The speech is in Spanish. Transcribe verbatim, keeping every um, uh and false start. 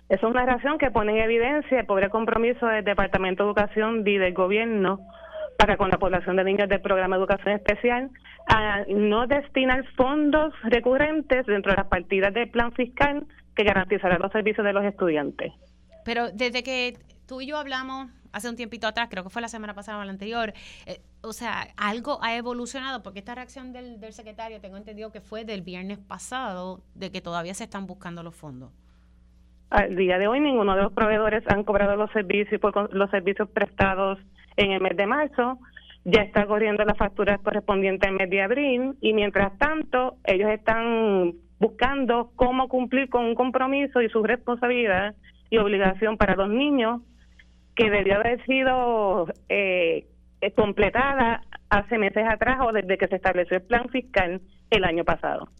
Esa es una razón que pone en evidencia el pobre compromiso del Departamento de Educación y del gobierno para con la población de niños del programa de educación especial a no destinar fondos recurrentes dentro de las partidas del plan fiscal que garantizarán los servicios de los estudiantes. Pero desde que tú y yo hablamos hace un tiempito atrás, creo que fue la semana pasada o la anterior, eh, o sea, algo ha evolucionado, porque esta reacción del, del secretario, tengo entendido que fue del viernes pasado, de que todavía se están buscando los fondos. Al día de hoy ninguno de los proveedores han cobrado los servicios por los servicios prestados en el mes de marzo. Ya está corriendo las facturas correspondientes al mes de abril y mientras tanto ellos están buscando cómo cumplir con un compromiso y su responsabilidad y obligación para los niños que debió haber sido eh, completada hace meses atrás o desde que se estableció el plan fiscal el año pasado.